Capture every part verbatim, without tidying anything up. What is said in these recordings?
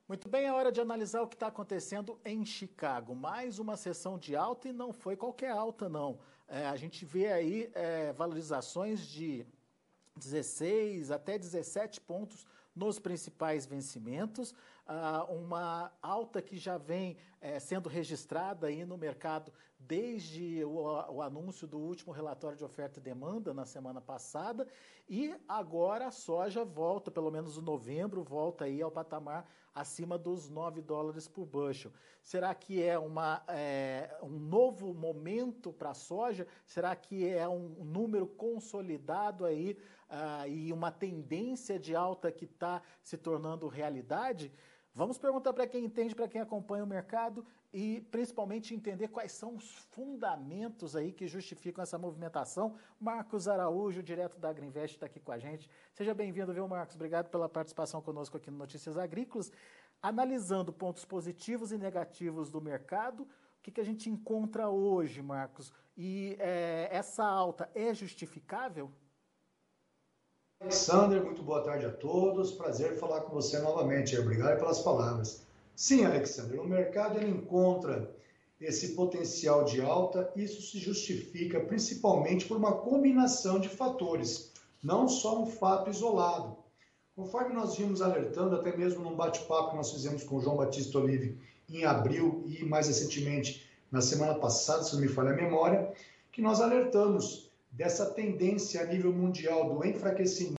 Muito bem, é hora de analisar o que está acontecendo em Chicago. Mais uma sessão de alta e não foi qualquer alta, não. É, a gente vê aí é, valorizações de dezesseis até dezessete pontos nos principais vencimentos, ah, uma alta que já vem eh, sendo registrada aí no mercado desde o, o anúncio do último relatório de oferta e demanda na semana passada, e agora a soja volta, pelo menos em novembro, volta aí ao patamar acima dos nove dólares por bushel. Será que é uma, é, um novo momento para a soja? Será que é um número consolidado aí ah, e uma tendência de alta que está se tornando realidade? Vamos perguntar para quem entende, para quem acompanha o mercado e principalmente entender quais são os fundamentos aí que justificam essa movimentação. Marcos Araújo, direto da Agriinvest, está aqui com a gente. Seja bem-vindo, viu, Marcos? Obrigado pela participação conosco aqui no Notícias Agrícolas. Analisando pontos positivos e negativos do mercado, o que, que a gente encontra hoje, Marcos? E é, essa alta é justificável? Alexander, muito boa tarde a todos. Prazer falar com você novamente. Obrigado pelas palavras. Sim, Alexander, o mercado ele encontra esse potencial de alta. Isso se justifica principalmente por uma combinação de fatores, não só um fato isolado. Conforme nós vimos alertando, até mesmo num bate-papo que nós fizemos com o João Batista Olive em abril e mais recentemente na semana passada, se não me falha a memória, que nós alertamos dessa tendência a nível mundial do enfraquecimento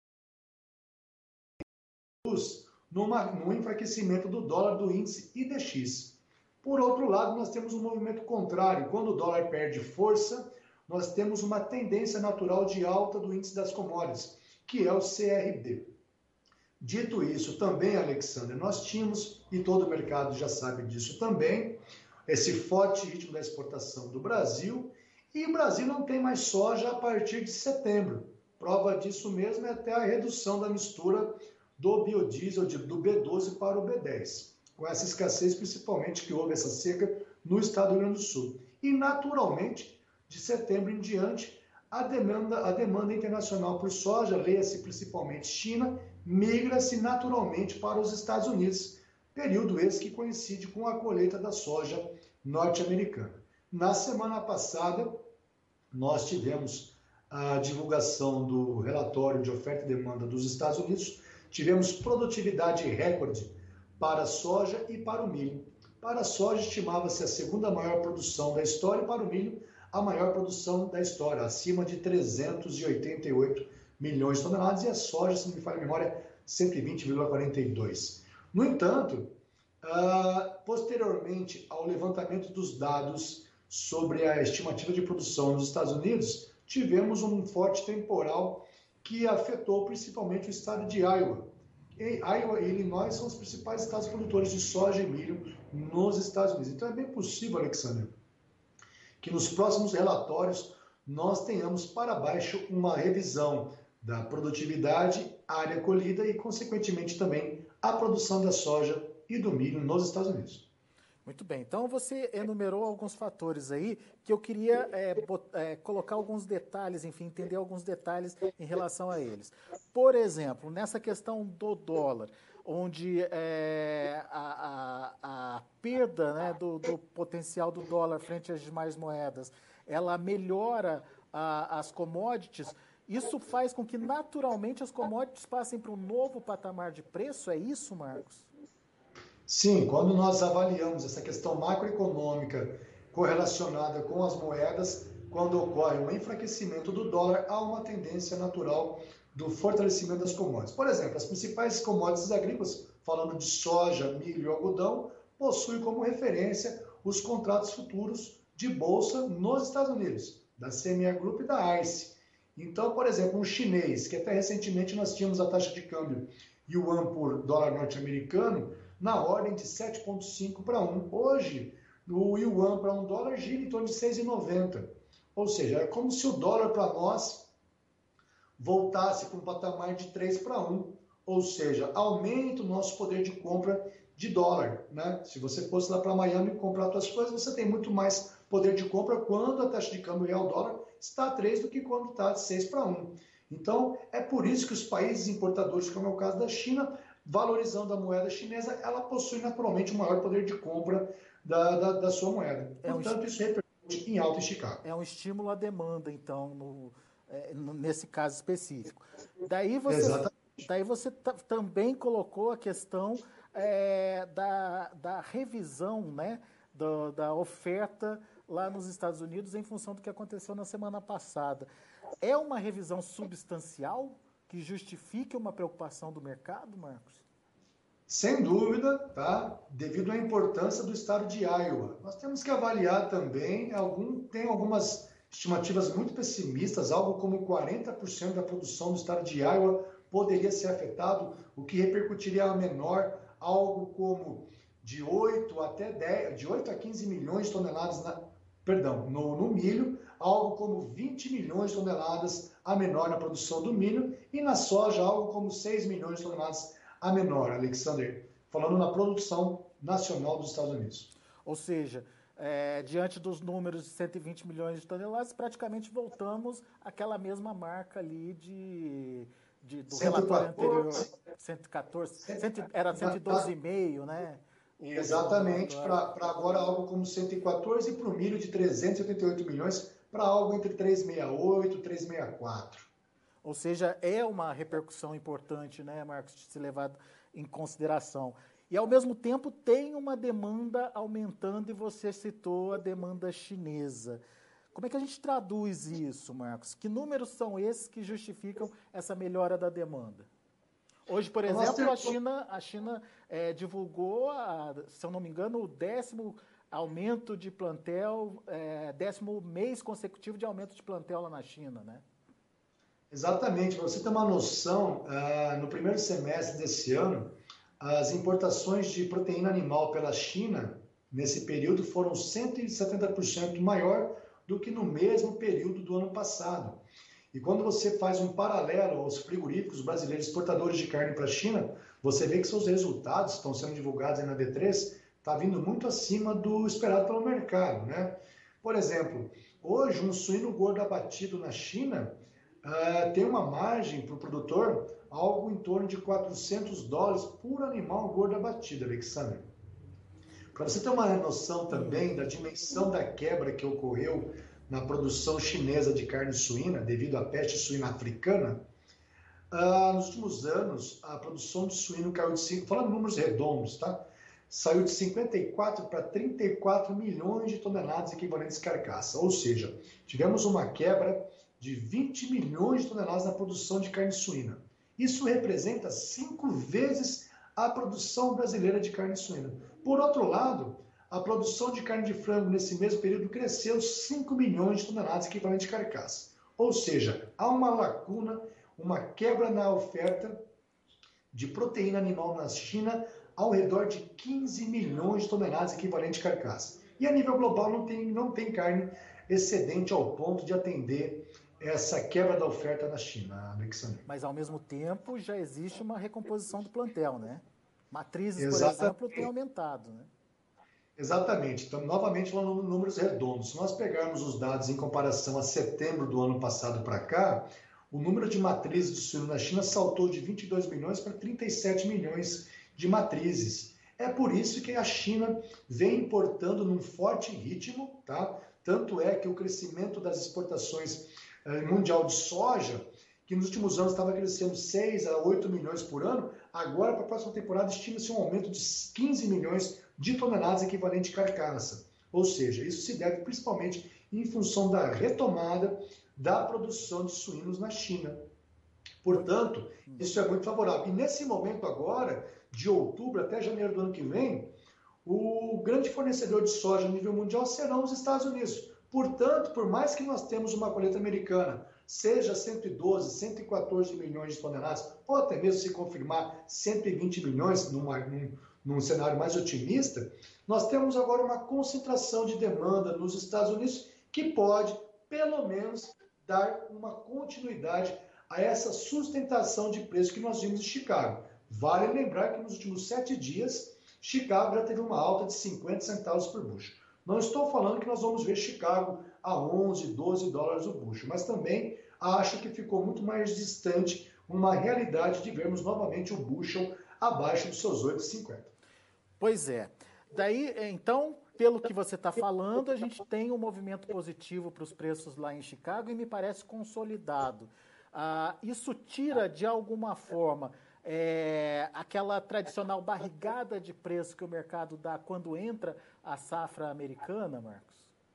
numa, no enfraquecimento do dólar do índice I D X. Por outro lado, nós temos um movimento contrário. Quando o dólar perde força, nós temos uma tendência natural de alta do índice das commodities, que é o C R D. Dito isso, também, Alexander, nós tínhamos, e todo o mercado já sabe disso também, esse forte ritmo da exportação do Brasil, e o Brasil não tem mais soja a partir de setembro. Prova disso mesmo é até a redução da mistura do biodiesel do B doze para o B dez, com essa escassez principalmente que houve essa seca no estado do Rio Grande do Sul. E naturalmente, de setembro em diante, a demanda, a demanda internacional por soja, leia-se principalmente China, migra-se naturalmente para os Estados Unidos, período esse que coincide com a colheita da soja norte-americana. Na semana passada, nós tivemos a divulgação do relatório de oferta e demanda dos Estados Unidos, tivemos produtividade recorde para a soja e para o milho. Para a soja, estimava-se a segunda maior produção da história e para o milho, a maior produção da história, acima de trezentos e oitenta e oito milhões de toneladas, e a soja, se não me falha a memória, cento e vinte vírgula quarenta e dois. No entanto, uh, posteriormente ao levantamento dos dados sobre a estimativa de produção nos Estados Unidos, tivemos um forte temporal que afetou principalmente o estado de Iowa. E Iowa e Illinois são os principais estados produtores de soja e milho nos Estados Unidos. Então é bem possível, Alexander, que nos próximos relatórios nós tenhamos para baixo uma revisão da produtividade, área colhida e, consequentemente, também a produção da soja e do milho nos Estados Unidos. Muito bem, então você enumerou alguns fatores aí que eu queria é, bot, é, colocar alguns detalhes, enfim, entender alguns detalhes em relação a eles. Por exemplo, nessa questão do dólar, onde é, a, a, a perda, né, do, do potencial do dólar frente às demais moedas, ela melhora a, as commodities, isso faz com que naturalmente as commodities passem para um novo patamar de preço, é isso, Marcos? Sim, quando nós avaliamos essa questão macroeconômica correlacionada com as moedas, quando ocorre um enfraquecimento do dólar, há uma tendência natural do fortalecimento das commodities. Por exemplo, as principais commodities agrícolas, falando de soja, milho e algodão, possuem como referência os contratos futuros de bolsa nos Estados Unidos, da C M E Group e da ICE. Então, por exemplo, um chinês, que até recentemente nós tínhamos a taxa de câmbio yuan por dólar norte-americano, na ordem de sete vírgula cinco para um. Hoje, o yuan para um dólar gira em torno de seis vírgula noventa. Ou seja, é como se o dólar para nós voltasse para um patamar de três para um. Ou seja, aumenta o nosso poder de compra de dólar, né? Se você fosse lá para Miami comprar suas coisas, você tem muito mais poder de compra quando a taxa de câmbio real dólar está a três do que quando está de seis para um. Então, é por isso que os países importadores, como é o caso da China, valorizando a moeda chinesa, ela possui naturalmente um maior poder de compra da, da, da sua moeda. É um Portanto, isso repercute em alta em Chicago. É um estímulo à demanda, então, no, é, nesse caso específico. Daí você, Exatamente. daí você também colocou a questão é, da, da revisão, né, do, da oferta lá nos Estados Unidos em função do que aconteceu na semana passada. É uma revisão substancial que justifique uma preocupação do mercado, Marcos? Sem dúvida, tá? Devido à importância do estado de Iowa. Nós temos que avaliar também, algum, tem algumas estimativas muito pessimistas, algo como quarenta por cento da produção do estado de Iowa poderia ser afetado, o que repercutiria a menor, algo como de oito até dez, de oito a quinze milhões de toneladas, na, perdão, no, no milho, algo como vinte milhões de toneladas a menor na produção do milho, e na soja, algo como seis milhões de toneladas a menor, Alexander, falando na produção nacional dos Estados Unidos. Ou seja, é, diante dos números de cento e vinte milhões de toneladas, praticamente voltamos àquela mesma marca ali de, de, do cento e quatorze, relatório anterior, cento e quatorze, cento, era cento e doze vírgula cinco, né? Exatamente, para agora algo como cento e quatorze e para o milho de trezentos e oitenta e oito milhões, para algo entre trezentos e sessenta e oito e trezentos e sessenta e quatro. Ou seja, é uma repercussão importante, né, Marcos, de ser levado em consideração. E, ao mesmo tempo, tem uma demanda aumentando, e você citou a demanda chinesa. Como é que a gente traduz isso, Marcos? Que números são esses que justificam essa melhora da demanda? Hoje, por exemplo, a China, a China é, divulgou, a, se eu não me engano, o décimo aumento de plantel, é, décimo mês consecutivo de aumento de plantel lá na China, né? Exatamente. Para você ter uma noção, no primeiro semestre desse ano, as importações de proteína animal pela China, nesse período, foram cento e setenta por cento maior do que no mesmo período do ano passado. E quando você faz um paralelo aos frigoríficos brasileiros exportadores de carne para a China, você vê que seus resultados estão sendo divulgados aí na B três, está vindo muito acima do esperado pelo mercado, né? Por exemplo, hoje um suíno gordo abatido na China Uh, tem uma margem para o produtor algo em torno de quatrocentos dólares por animal gordo abatido, Alexandre. Para você ter uma noção também da dimensão da quebra que ocorreu na produção chinesa de carne suína devido à peste suína africana, uh, nos últimos anos a produção de suíno caiu de cinco, falando em números redondos, tá? Saiu de cinquenta e quatro para trinta e quatro milhões de toneladas equivalentes carcaça, ou seja, tivemos uma quebra de vinte milhões de toneladas na produção de carne suína. Isso representa cinco vezes a produção brasileira de carne suína. Por outro lado, a produção de carne de frango nesse mesmo período cresceu cinco milhões de toneladas equivalente de carcaça. Ou seja, há uma lacuna, uma quebra na oferta de proteína animal na China ao redor de quinze milhões de toneladas equivalente de carcaça. E a nível global não tem, não tem carne excedente ao ponto de atender essa quebra da oferta na China, Alexandre. Mas, ao mesmo tempo, já existe uma recomposição do plantel, né? Matrizes, Exatamente. por exemplo, têm aumentado, né? Exatamente. Então, novamente, falando em números redondos. Se nós pegarmos os dados em comparação a setembro do ano passado para cá, o número de matrizes de suíno na China saltou de vinte e dois milhões para trinta e sete milhões de matrizes. É por isso que a China vem importando num forte ritmo, tá? Tanto é que o crescimento das exportações mundial de soja, que nos últimos anos estava crescendo seis a oito milhões por ano, agora para a próxima temporada estima-se um aumento de quinze milhões de toneladas equivalente de carcaça. Ou seja, isso se deve principalmente em função da retomada da produção de suínos na China. Portanto, isso é muito favorável. E nesse momento agora, de outubro até janeiro do ano que vem, o grande fornecedor de soja a nível mundial serão os Estados Unidos. Portanto, por mais que nós temos uma colheita americana, seja cento e doze, cento e quatorze milhões de toneladas, ou até mesmo se confirmar cento e vinte milhões numa, num, num cenário mais otimista, nós temos agora uma concentração de demanda nos Estados Unidos que pode, pelo menos, dar uma continuidade a essa sustentação de preço que nós vimos em Chicago. Vale lembrar que nos últimos sete dias, Chicago já teve uma alta de cinquenta centavos por bushel. Não estou falando que nós vamos ver Chicago a onze, doze dólares o bushel, mas também acho que ficou muito mais distante uma realidade de vermos novamente o bushel abaixo dos seus oito reais e cinquenta centavos. Pois é. Daí, então, pelo que você está falando, a gente tem um movimento positivo para os preços lá em Chicago e me parece consolidado. Ah, isso tira, de alguma forma, é, aquela tradicional barrigada de preço que o mercado dá quando entra a safra americana, Marcos?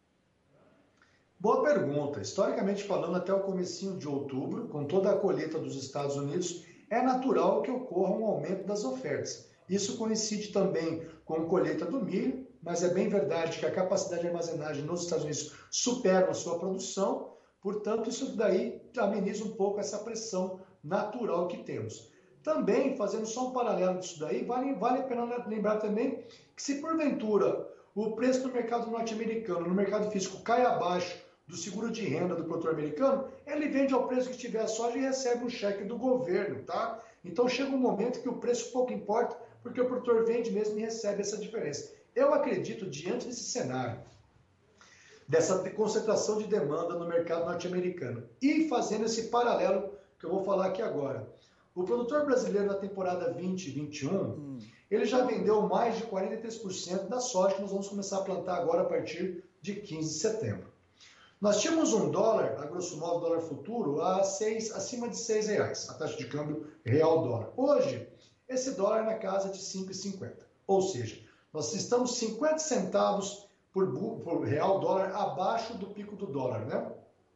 Boa pergunta. Historicamente falando, até o comecinho de outubro, com toda a colheita dos Estados Unidos, é natural que ocorra um aumento das ofertas. Isso coincide também com a colheita do milho, mas é bem verdade que a capacidade de armazenagem nos Estados Unidos supera a sua produção, portanto, isso daí ameniza um pouco essa pressão natural que temos. Também, fazendo só um paralelo disso daí, vale, vale a pena lembrar também que se porventura o preço no mercado norte-americano, no mercado físico, cai abaixo do seguro de renda do produtor americano, ele vende ao preço que tiver a soja e recebe um cheque do governo, tá? Então chega um momento que o preço pouco importa, porque o produtor vende mesmo e recebe essa diferença. Eu acredito, diante desse cenário, dessa concentração de demanda no mercado norte-americano, e fazendo esse paralelo que eu vou falar aqui agora, o produtor brasileiro na temporada vinte e vinte e um, hum. ele já vendeu mais de quarenta e três por cento da soja que nós vamos começar a plantar agora a partir de quinze de setembro. Nós tínhamos um dólar, a grosso modo, dólar futuro, a seis, acima de seis reais, a taxa de câmbio real dólar. Hoje, esse dólar é na casa de cinco reais e cinquenta centavos. Ou seja, nós estamos cinquenta centavos por, por real dólar abaixo do pico do dólar, né?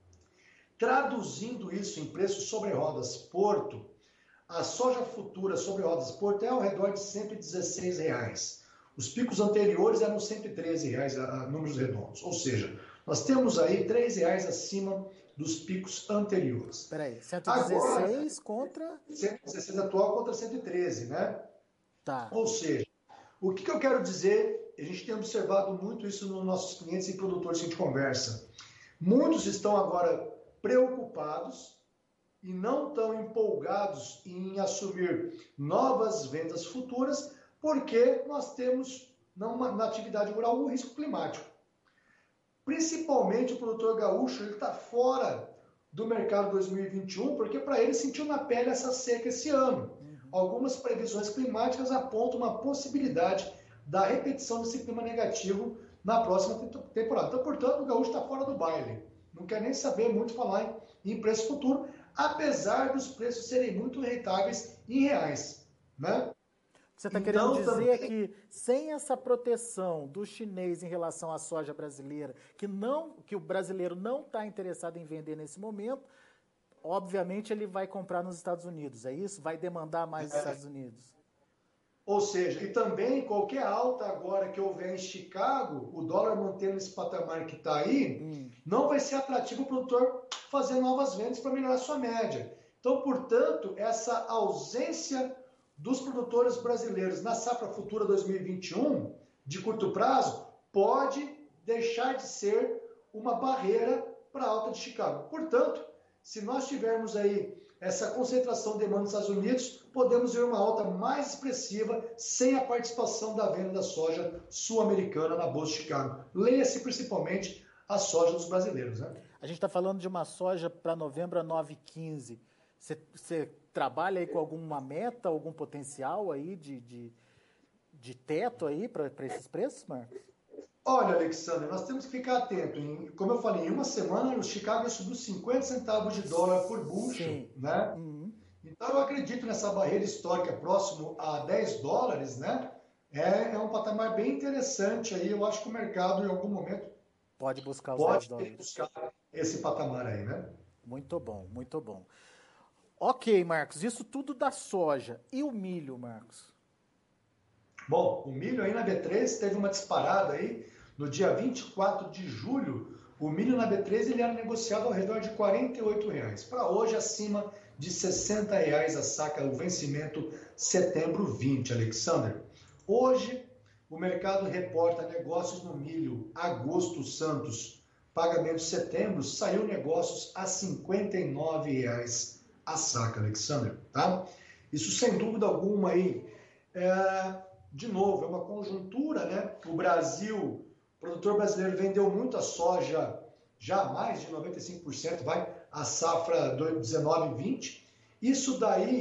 Traduzindo isso em preço sobre rodas Porto, a soja futura sobre rodas Porto é ao redor de cento e dezesseis reais. Os picos anteriores eram cento e treze reais, a, a números redondos. Ou seja, nós temos aí três reais acima dos picos anteriores. Espera aí, cento e dezesseis agora, contra... cento e dezesseis atual contra cento e treze, né? Tá. Ou seja, o que, que eu quero dizer, a gente tem observado muito isso nos nossos clientes e produtores que a gente conversa. Muitos estão agora preocupados e não tão empolgados em assumir novas vendas futuras, porque nós temos na, na atividade rural um risco climático. Principalmente o produtor gaúcho, ele está fora do mercado dois mil e vinte e um, porque para ele sentiu na pele essa seca esse ano. Uhum. Algumas previsões climáticas apontam uma possibilidade da repetição desse clima negativo na próxima temporada. Então, portanto, o gaúcho está fora do baile. Não quer nem saber muito falar em, em preço futuro, apesar dos preços serem muito rentáveis em reais, né? Você está então, querendo dizer também... que sem essa proteção do chinês em relação à soja brasileira, que, não, que o brasileiro não está interessado em vender nesse momento, obviamente ele vai comprar nos Estados Unidos, é isso? Vai demandar mais dos é. Estados Unidos. Ou seja, e também qualquer alta agora que houver em Chicago, o dólar mantendo esse patamar que está aí, hum. não vai ser atrativo o produtor fazer novas vendas para melhorar a sua média. Então, portanto, essa ausência dos produtores brasileiros na safra futura dois mil e vinte e um, de curto prazo, pode deixar de ser uma barreira para a alta de Chicago. Portanto, se nós tivermos aí essa concentração de demanda nos Estados Unidos, podemos ver uma alta mais expressiva sem a participação da venda da soja sul-americana na Bolsa de Chicago. Leia-se principalmente a soja dos brasileiros, né? A gente está falando de uma soja para novembro a nove e quinze. Você trabalha aí com alguma meta, algum potencial aí de, de, de teto aí para esses preços, Marcos? Olha, Alexandre, nós temos que ficar atento. Em, como eu falei, em uma semana o Chicago subiu cinquenta centavos de dólar por bushel, né? Uhum. Então eu acredito nessa barreira histórica próximo a dez dólares, né? É, é um patamar bem interessante aí. Eu acho que o mercado em algum momento pode buscar os pode dez dólares. buscar esse patamar aí, né? Muito bom, muito bom. Ok, Marcos, isso tudo da soja. E o milho, Marcos? Bom, o milho aí na B três teve uma disparada aí. No dia vinte e quatro de julho, o milho na B três ele era negociado ao redor de quarenta e oito reais. Para hoje, acima de sessenta reais a saca, o vencimento setembro vinte, Alexander. Hoje, o mercado reporta negócios no milho agosto Santos, pagamento de setembro, saiu negócios a cinquenta e nove reais a saca, Alexander, tá? Isso sem dúvida alguma aí, é, de novo, é uma conjuntura, né? O Brasil, o produtor brasileiro vendeu muita soja, já mais de noventa e cinco por cento, vai, a safra dezenove vinte. Isso daí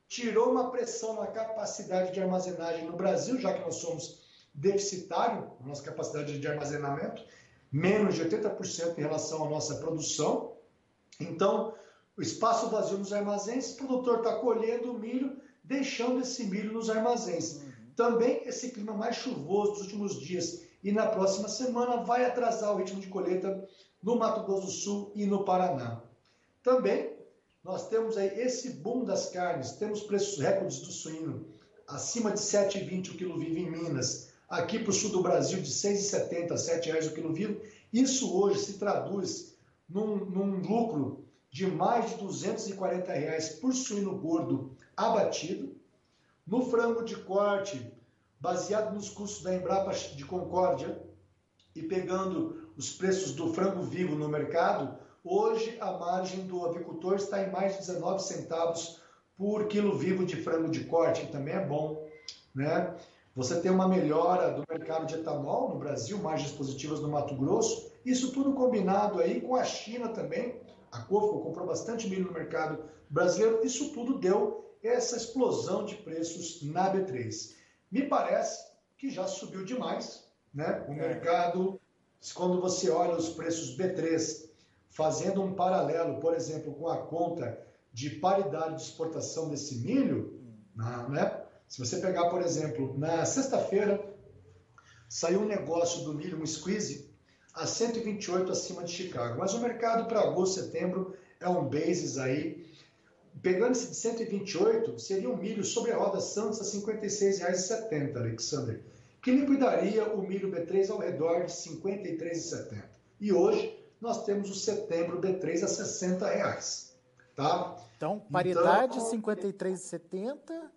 tirou uma pressão na capacidade de armazenagem no Brasil, já que nós somos deficitários na nossa capacidade de armazenamento, menos de oitenta por cento em relação à nossa produção. Então, o espaço vazio nos armazéns, o produtor está colhendo o milho, deixando esse milho nos armazéns. Uhum. Também esse clima mais chuvoso dos últimos dias e na próxima semana vai atrasar o ritmo de colheita no Mato Grosso do Sul e no Paraná. Também nós temos aí esse boom das carnes, temos preços recordes do suíno acima de sete reais e vinte centavos o quilo vivo em Minas, aqui para o sul do Brasil de seis reais e setenta centavos, sete reais o quilo vivo. Isso hoje se traduz num, num lucro de mais de duzentos e quarenta reais por suíno gordo abatido. No frango de corte, baseado nos custos da Embrapa de Concórdia e pegando os preços do frango vivo no mercado, hoje a margem do avicultor está em mais de dezenove centavos por quilo vivo de frango de corte, que também é bom, né? Você tem uma melhora do mercado de etanol no Brasil, margens positivas no Mato Grosso, isso tudo combinado aí com a China também. A Cofco comprou bastante milho no mercado brasileiro, isso tudo deu essa explosão de preços na B três. Me parece que já subiu demais, né? O é. mercado, quando você olha os preços B três, fazendo um paralelo, por exemplo, com a conta de paridade de exportação desse milho, né? Se você pegar, por exemplo, na sexta-feira, saiu um negócio do milho, um squeeze, a cento e vinte e oito acima de Chicago. Mas o mercado para agosto, setembro, é um basis aí. Pegando esse de cento e vinte e oito, seria um milho sobre a roda Santos a cinquenta e seis reais e setenta centavos, Alexander, que liquidaria o milho B três ao redor de cinquenta e três reais e setenta centavos. E hoje nós temos o setembro B três a sessenta reais. Tá? Então, paridade então, cinquenta e três reais e setenta centavos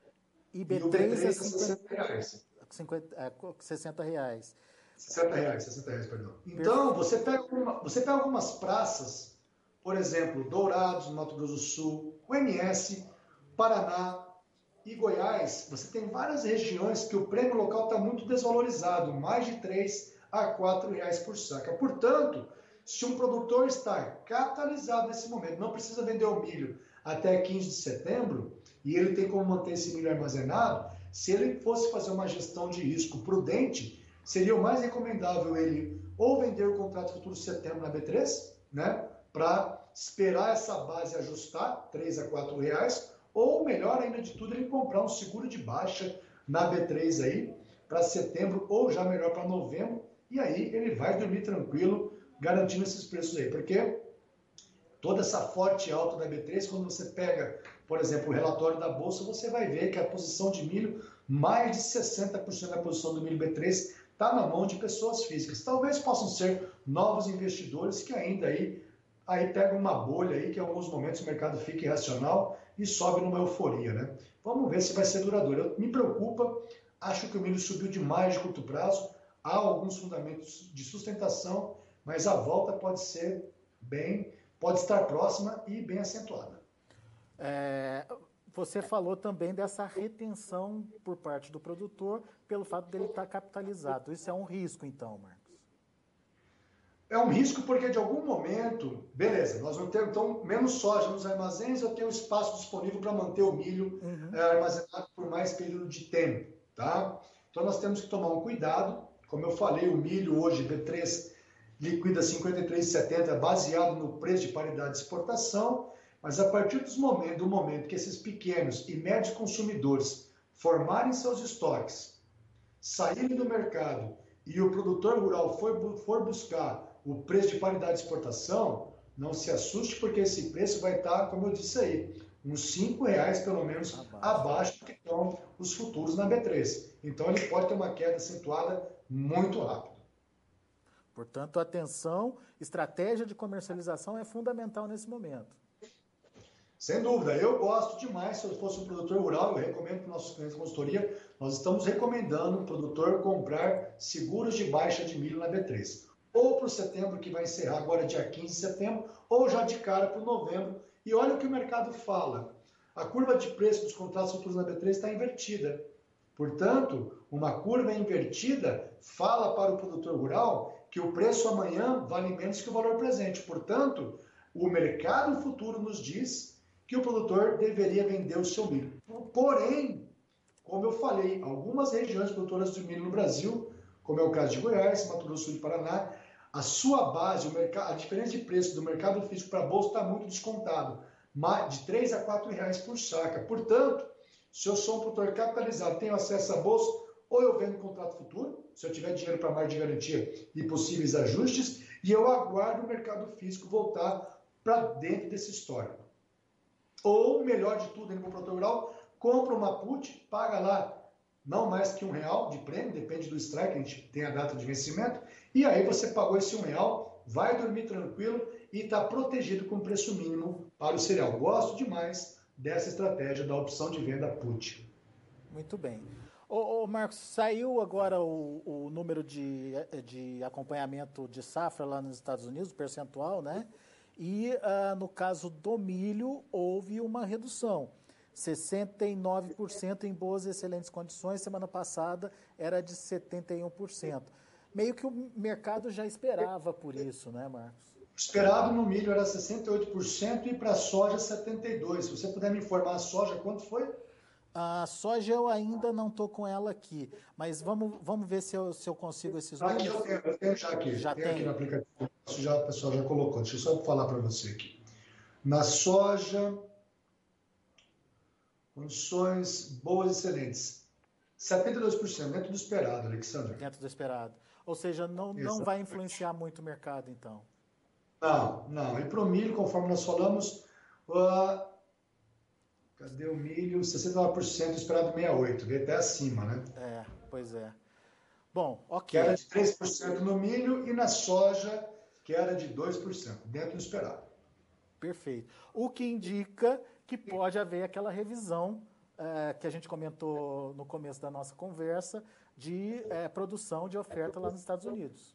e B três a sessenta reais. sessenta reais. sessenta reais, sessenta reais, perdão. Então, você pega, uma, você pega algumas praças, por exemplo, Dourados, no Mato Grosso do Sul, o M S, Paraná e Goiás, você tem várias regiões que o prêmio local está muito desvalorizado, mais de três a quatro reais por saca. Portanto, se um produtor está capitalizado nesse momento, não precisa vender o milho até quinze de setembro, e ele tem como manter esse milho armazenado, se ele fosse fazer uma gestão de risco prudente, seria o mais recomendável ele ou vender o contrato futuro de setembro na B três, né, para esperar essa base ajustar, três a quatro reais, ou melhor ainda de tudo, ele comprar um seguro de baixa na B três aí, para setembro, ou já melhor para novembro, e aí ele vai dormir tranquilo, garantindo esses preços aí, porque toda essa forte alta da B três, quando você pega, por exemplo, o relatório da Bolsa, você vai ver que a posição de milho, mais de sessenta por cento da posição do milho B três está na mão de pessoas físicas. Talvez possam ser novos investidores que ainda aí, aí pegam uma bolha aí, que em alguns momentos o mercado fica irracional e sobe numa euforia, né? Vamos ver se vai ser duradouro. Eu, me preocupa, acho que o milho subiu demais de curto prazo, há alguns fundamentos de sustentação, mas a volta pode ser bem, pode estar próxima e bem acentuada. É, você falou também dessa retenção por parte do produtor pelo fato dele estar capitalizado. Isso é um risco, então, Marcos? É um risco porque, de algum momento, beleza, nós vamos ter, então, menos soja nos armazéns, eu tenho espaço disponível para manter o milho uhum. é, armazenado por mais período de tempo, tá? Então, nós temos que tomar um cuidado. Como eu falei, o milho hoje, B três, liquida cinquenta e três reais e setenta centavos, baseado no preço de paridade de exportação, mas a partir dos momentos, do momento que esses pequenos e médios consumidores formarem seus estoques, saírem do mercado e o produtor rural for, for buscar o preço de paridade de exportação, não se assuste, porque esse preço vai estar, como eu disse aí, uns cinco reais pelo menos abaixo, abaixo do que estão os futuros na B três. Então ele pode ter uma queda acentuada muito rápida. Portanto, atenção, estratégia de comercialização é fundamental nesse momento. Sem dúvida, eu gosto demais, se eu fosse um produtor rural, eu recomendo para os nossos clientes de consultoria, nós estamos recomendando o produtor comprar seguros de baixa de milho na B três. Ou para o setembro, que vai encerrar agora dia quinze de setembro, ou já de cara para o novembro. E olha o que o mercado fala. A curva de preço dos contratos futuros na B três está invertida. Portanto, uma curva invertida fala para o produtor rural que o preço amanhã vale menos que o valor presente. Portanto, o mercado futuro nos diz que o produtor deveria vender o seu milho. Porém, como eu falei, algumas regiões produtoras de milho no Brasil, como é o caso de Goiás, Mato Grosso do Sul e Paraná, a sua base, o mercado, a diferença de preço do mercado físico para a bolsa está muito descontado, de três a quatro reais por saca. Portanto, se eu sou um produtor capitalizado, tenho acesso à bolsa, ou eu vendo contrato futuro, se eu tiver dinheiro para margem de garantia e possíveis ajustes, e eu aguardo o mercado físico voltar para dentro desse histórico. Ou, melhor de tudo, no produtor rural, compra uma put, paga lá não mais que um real de prêmio, depende do strike, a gente tem a data de vencimento, e aí você pagou esse um real, vai dormir tranquilo e está protegido com preço mínimo para o cereal. Gosto demais dessa estratégia da opção de venda put. Muito bem. Ô, ô Marcos, saiu agora o, o número de, de acompanhamento de safra lá nos Estados Unidos, percentual, né? E uh, no caso do milho, houve uma redução. sessenta e nove por cento em boas e excelentes condições, semana passada era de setenta e um por cento. Meio que o mercado já esperava por isso, né, Marcos? Esperado no milho era sessenta e oito por cento e para a soja setenta e dois por cento. Se você puder me informar a soja, quanto foi? A soja eu ainda não estou com ela aqui, mas vamos, vamos ver se eu, se eu consigo esses Aqui números. eu tenho, eu tenho já aqui. Já tem tem? Aqui no aplicativo, já, o pessoal já colocou. Deixa eu só falar para você aqui. Na soja, condições boas e excelentes. setenta e dois por cento, dentro do esperado, Alexandre. Dentro do esperado. Ou seja, não, não vai influenciar muito o mercado, então. Não, não. E para o milho, conforme nós falamos, uh, cadê o milho? sessenta e nove por cento, esperado sessenta e oito por cento. Veio até acima, né? É, pois é. Bom, ok. Queda de três por cento no milho e na soja, queda de dois por cento, dentro do esperado. Perfeito. O que indica que pode haver aquela revisão é, que a gente comentou no começo da nossa conversa de é, produção de oferta lá nos Estados Unidos.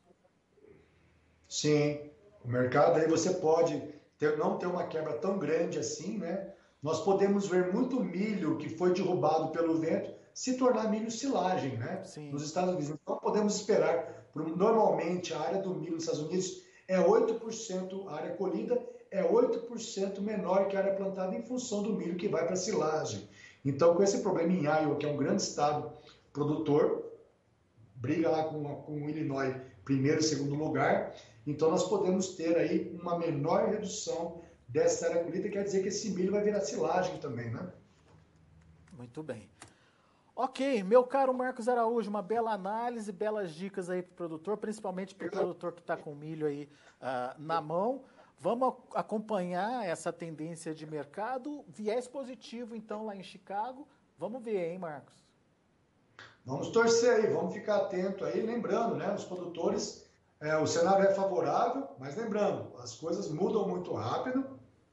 Sim, o mercado aí você pode ter, não ter uma quebra tão grande assim, né? Nós podemos ver muito milho que foi derrubado pelo vento se tornar milho silagem, né? Sim. Nos Estados Unidos. Então podemos esperar, normalmente a área do milho nos Estados Unidos é oito por cento a área colhida, é oito por cento menor que a área plantada em função do milho que vai para silagem. Então, com esse problema em Iowa, que é um grande estado produtor, briga lá com, com o Illinois, primeiro e segundo lugar, então nós podemos ter aí uma menor redução dessa área colhida, quer dizer que esse milho vai virar silagem também, né? Muito bem. Ok, meu caro Marcos Araújo, uma bela análise, belas dicas aí para o produtor, principalmente para o produtor que está com milho aí uh, na mão. Vamos acompanhar essa tendência de mercado, viés positivo então lá em Chicago. Vamos ver, hein, Marcos? Vamos torcer aí, vamos ficar atento aí, lembrando, né, os produtores, é, o cenário é favorável, mas lembrando, as coisas mudam muito rápido,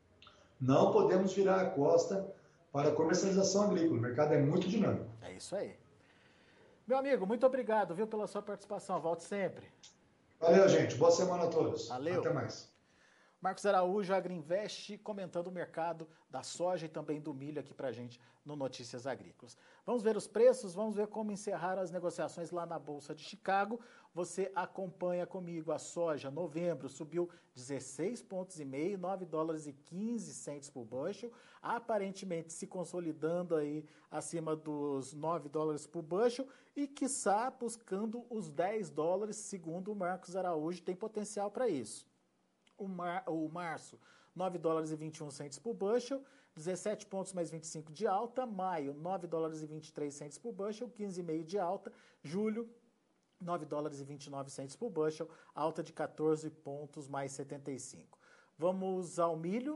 não podemos virar a costa para a comercialização agrícola, o mercado é muito dinâmico. É isso aí. Meu amigo, muito obrigado, viu, pela sua participação, volte sempre. Valeu, gente, boa semana a todos. Valeu. Até mais. Marcos Araújo, Agriinvest, comentando o mercado da soja e também do milho aqui para a gente no Notícias Agrícolas. Vamos ver os preços, vamos ver como encerraram as negociações lá na Bolsa de Chicago. Você acompanha comigo a soja, novembro, subiu dezesseis pontos e meio, nove dólares e quinze centos por bushel, aparentemente se consolidando aí acima dos nove dólares por bushel e, quiçá, buscando os dez dólares, segundo o Marcos Araújo, tem potencial para isso. O, mar, o março, nove dólares e vinte e um centos por bushel, dezessete pontos mais vinte e cinco de alta. Maio, nove dólares e vinte e três centos por bushel, quinze vírgula cinco de alta. Julho, nove dólares e vinte e nove centos por bushel, alta de quatorze pontos mais setenta e cinco. Vamos ao milho.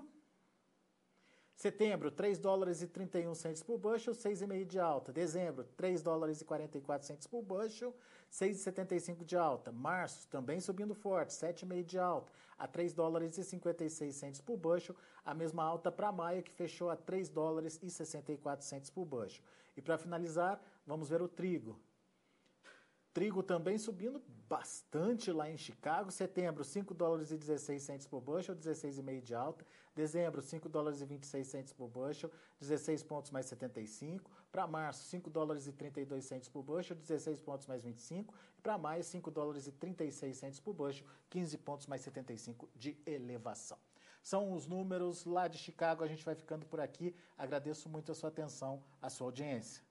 Setembro, três dólares e trinta e um centos por bushel, seis vírgula cinco de alta. Dezembro, três dólares e quarenta e quatro centos por bushel, seis vírgula setenta e cinco de alta. Março, também subindo forte, sete vírgula cinco de alta, a três dólares e cinquenta e seis centos por bushel. A mesma alta para maio, que fechou a três dólares e sessenta e quatro centos por bushel. E para finalizar, vamos ver o trigo. Trigo também subindo bastante lá em Chicago. Setembro, cinco dólares e dezesseis centos por bushel, dezesseis vírgula cinco de alta. Dezembro, cinco dólares e vinte e seis centos por bushel, dezesseis pontos mais setenta e cinco. Para março, cinco dólares e trinta e dois centos por bushel, dezesseis pontos mais vinte e cinco. E para maio, cinco dólares e trinta e seis centos por bushel, quinze pontos mais setenta e cinco de elevação. São os números lá de Chicago. A gente vai ficando por aqui. Agradeço muito a sua atenção, a sua audiência.